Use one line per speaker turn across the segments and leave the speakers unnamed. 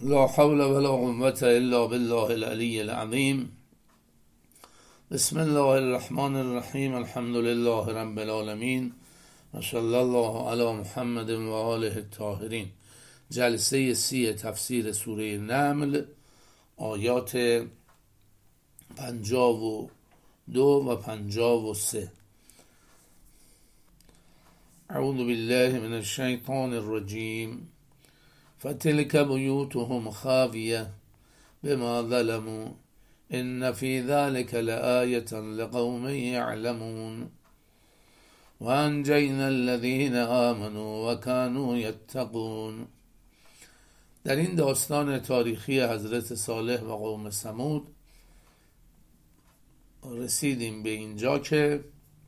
لا حول ولا قوة الا بالله العلی العظیم. بسم الله الرحمن الرحیم. الحمد لله رب العالمین و صلی الله علی محمد و آله الطاهرین. جلسه 30 تفسیر سوره نمل، آیات 52 و 53. اعوذ بالله من الشیطان الرجیم. فتلك بیوتهم خاویه بما ظلموا ان فی ذلك لآیة لقوم یعلمون وانجینا الذین آمنوا وكانوا یتقون. در این داستان تاریخی حضرت صالح و قوم ثمود رسیدیم به اینجا که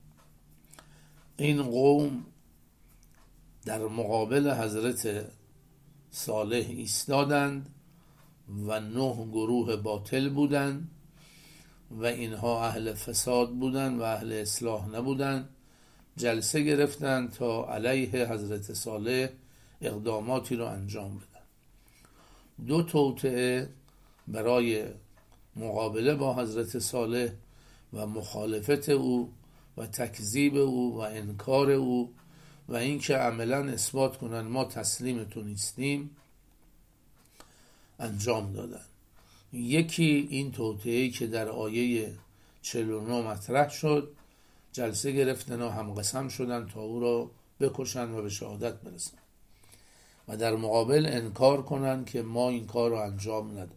این قوم در مقابل حضرت صالح ایستادند و 9 گروه باطل بودند و اینها اهل فساد بودند و اهل اصلاح نبودند. جلسه گرفتند تا علیه حضرت صالح اقداماتی رو انجام بدن. 2 توطئه برای مقابله با حضرت صالح و مخالفت او و تکذیب او و انکار او و اینکه عملا اثبات کنن ما تسلیم تو نیستیم انجام دادن. یکی این توطئه‌ای که در آیه 49 مطرح شد، جلسه گرفتن و هم قسم شدن تا او را بکشن و به شهادت برسن و در مقابل انکار کنن که ما این کار را انجام ندادیم.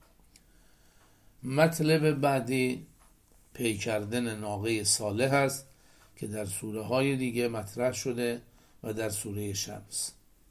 مطلب بعدی پی کردن ناقه صالح است که در سوره های دیگه مطرح شده و در سوره شمس.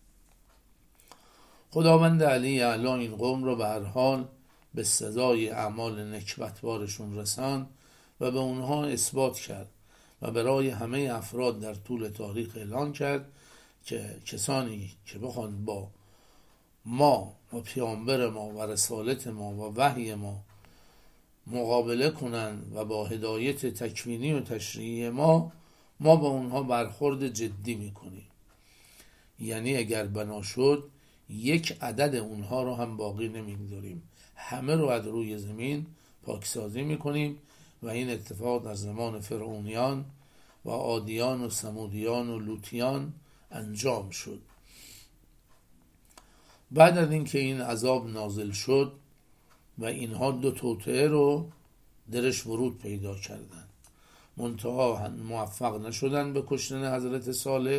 خداوند علی اعلی این قوم رو به هر حال به سزای اعمال نکبتبارشون رساند و به اونها اثبات کرد و برای همه افراد در طول تاریخ اعلان کرد که کسانی که بخوان با ما و پیامبر ما و رسالت ما و وحی ما مقابله کنن و با هدایت تکوینی و تشریعی ما با اونها برخورد جدی میکنیم. یعنی اگر بنا شد 1 عدد اونها رو هم باقی نمیگذاریم، همه رو از روی زمین پاکسازی میکنیم و این اتفاق در زمان فرعونیان و عادیان و ثمودیان و لوطیان انجام شد. بعد از اینکه این عذاب نازل شد و اینها 2 توطئه رو درش ورود پیدا کردند، منتها موفق نشدن به کشتن حضرت صالح،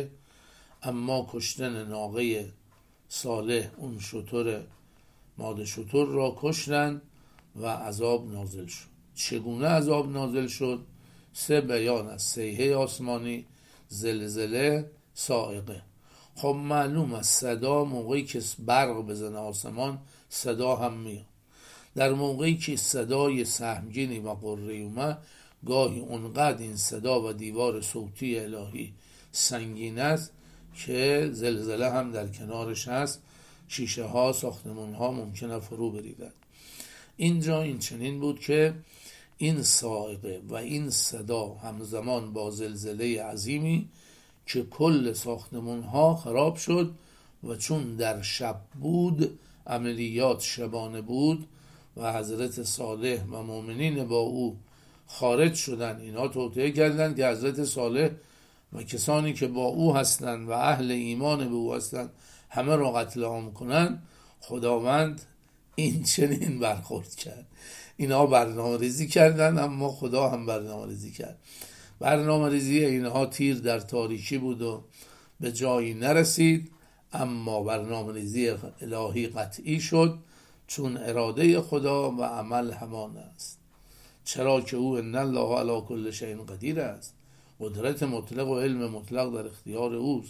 اما کشتن ناقه صالح اون شتر ماده شتر را کشتن و عذاب نازل شد. چگونه عذاب نازل شد؟ 3 بیان از صیحه آسمانی، زلزله، صاعقه. خب معلوم است صدا موقعی که برق بزنه آسمان صدا هم میاد. در موقعی که صدای سهمگینی و قره‌ای اومد، گاهی اونقدر این صدا و دیوار صوتی الهی سنگین است که زلزله هم در کنارش هست، شیشه ها، ساختمون ها ممکنه فرو بریزد. اینجا این چنین بود که این صاعقه و این صدا همزمان با زلزله عظیمی که کل ساختمون ها خراب شد و چون در شب بود، عملیات شبانه بود و حضرت صالح و مؤمنین با او خارج شدن، اینا توطئه کردند که حضرت صالح و کسانی که با او هستند و اهل ایمان به او هستند همه را قتل عام کنند. خداوند این چنین برخورد کرد. اینا برنامه ریزی کردند اما خدا هم برنامه ریزی کرد. برنامه ریزی اینها تیر در تاریکی بود و به جایی نرسید، اما برنامه ریزی الهی قطعی شد، چون اراده خدا و عمل همان است. چرا که او ان الله علی کل شیء قدیر است. قدرت مطلق و علم مطلق در اختیار اوست.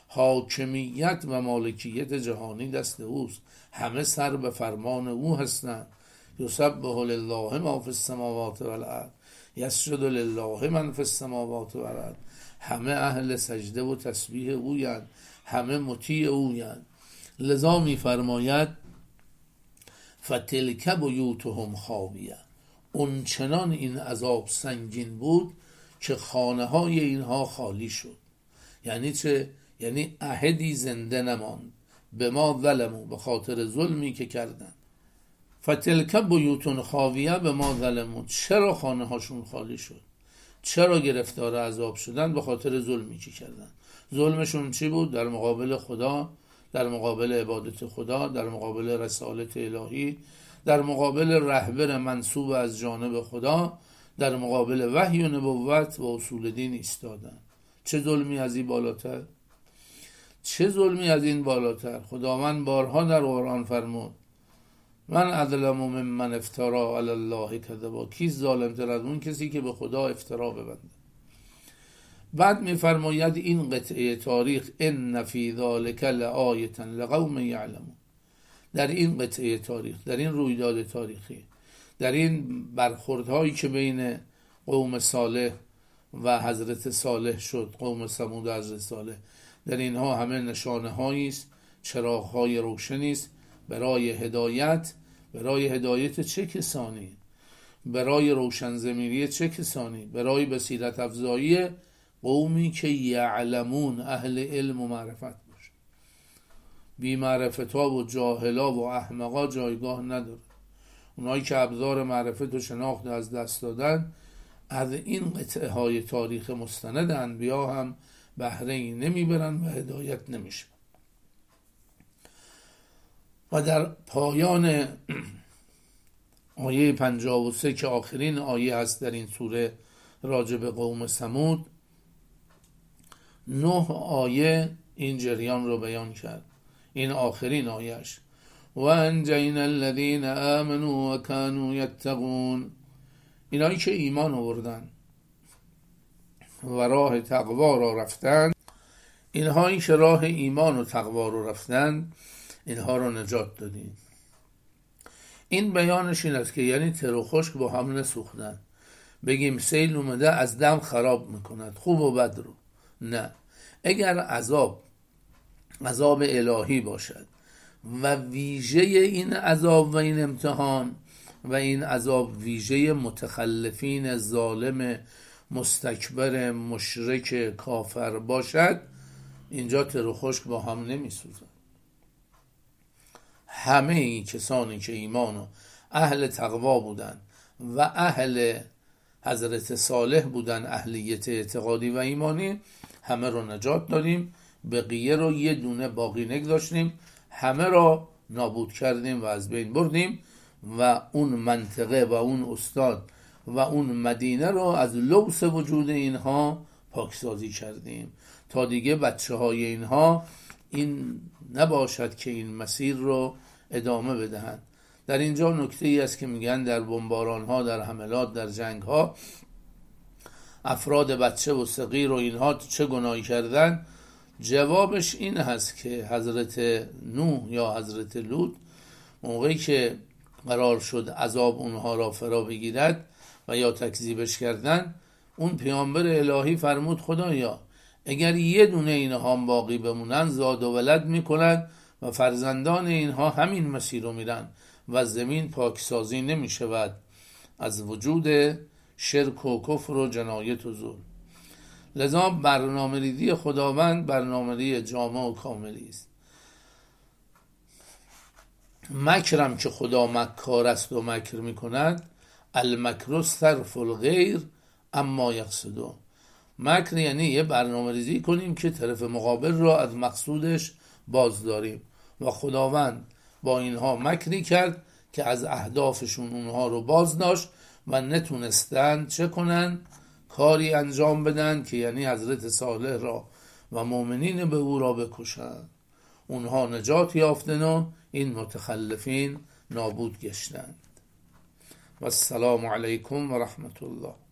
حاکمیت و مالکیت جهانی دست اوست. همه سر به فرمان او هستند. یسبح لله ما فی السماوات و الارض یسجد لله من فی السماوات و الارض. همه اهل سجده و تسبیح اویند، همه مطیع اویند. لذا می‌فرماید فتلک بیوتهم خاویه. اون چنان این عذاب سنگین بود که خانه های اینها خالی شد. یعنی چه؟ یعنی عهدی زنده نماند، به ما ظلموا، به خاطر ظلمی که کردن. فتلک بیوت خاویه به ما ظلموا، چرا خانه هاشون خالی شد؟ چرا گرفتار عذاب شدن؟ به خاطر ظلمی که کردن. ظلمشون چی بود؟ در مقابل خدا، در مقابل عبادت خدا، در مقابل رسالت الهی، در مقابل رهبر منصوب از جانب خدا، در مقابل وحی و نبوت و اصول دین ایستادن. چه ظلمی از این بالاتر؟ چه ظلمی از این بالاتر؟ خداوند بارها در قرآن فرمود من اظلم ممن افترا علی الله کذبا، کیست ظالم‌تر از اون کسی که به خدا افترا ببنده. بعد می‌فرماید این قطعه تاریخ ان فی ذلک لآیة لقوم یعلمون، در این قطعه تاریخ، در این رویداد تاریخی، در این برخوردهایی که بین قوم صالح و حضرت صالح شد، قوم ثمود و حضرت صالح، در اینها همه نشانه هایی است، چراغ های روشنی است برای هدایت. برای هدایت چه کسانی؟ برای روشن ضمیری چه کسانی؟ برای بصیرت افزایی قومی که یعلمون، اهل علم و معرفت باشه. بی معرفتا و جاهلا و احمقا جایگاه نداره. اونایی که ابزار معرفت و شناخت از دست دادن، از این قطعه های تاریخ مستند انبیا هم بهره نمیبرن و هدایت نمیشه. و در پایان آیه 53 که آخرین آیه هست در این سوره راجع به قوم ثمود، 9 آیه این جریان رو بیان کرد. این آخرین آیهش و انجینا الذین آمنوا و کانوا یتقون، اینایی که ایمان آوردن و راه تقوا را رفتن، اینهایی که راه ایمان و تقوا رو رفتن، اینها رو نجات دادیم. این بیانش این است که یعنی تر و خشک با هم نسوختن، بگیم سیل اومده از دم خراب میکند خوب و بد رو. نه، اگر عذاب الهی باشد و ویژه این عذاب و این امتحان و این عذاب ویژه متخلفین ظالم مستکبر مشرک کافر باشد، اینجا تر و خشک با هم نمیسوزند. همه این کسانی که ایمان و اهل تقوا بودن و اهل حضرت صالح بودن، اهلیت اعتقادی و ایمانی، همه رو نجات دادیم، بقیه رو یه دونه باقی نگذاشتیم، همه رو نابود کردیم و از بین بردیم و اون منطقه و اون استاد و اون مدینه رو از لوث وجود اینها پاکسازی کردیم تا دیگه بچه های اینها این نباشد که این مسیر رو ادامه بدهند. در اینجا نکته ای است که میگن در بمباران ها، در حملات، در جنگ ها، افراد بچه و صغیر و اینها چه گناهی کردن؟ جوابش این هست که حضرت نوح یا حضرت لوط موقعی که قرار شد عذاب اونها را فرا بگیرد و یا تکذیبش کردن، اون پیامبر الهی فرمود خدایا اگر یه دونه اینها هم باقی بمونن زاد و ولد میکنن و فرزندان اینها همین مسیر رو میرن و زمین پاکسازی نمیشود از وجود شرک و کفر و جنایت و ظلم. لذا برنامه‌ریزی خداوند برنامه‌ریزی جامع و کاملی است. مکرم که خدا مکار است و مکر میکند، المکر صرف الغیر اما یقصدون. مکر یعنی یه برنامه‌ریزی کنیم که طرف مقابل را از مقصودش باز داریم و خداوند با اینها مکری کرد که از اهدافشون اونها رو باز داشت و نتونستن چه کنن؟ کاری انجام بدن که یعنی حضرت صالح را و مؤمنین به او را بکشند. اونها نجات یافتن و این متخلفین نابود گشتند. و السلام علیکم و رحمت الله.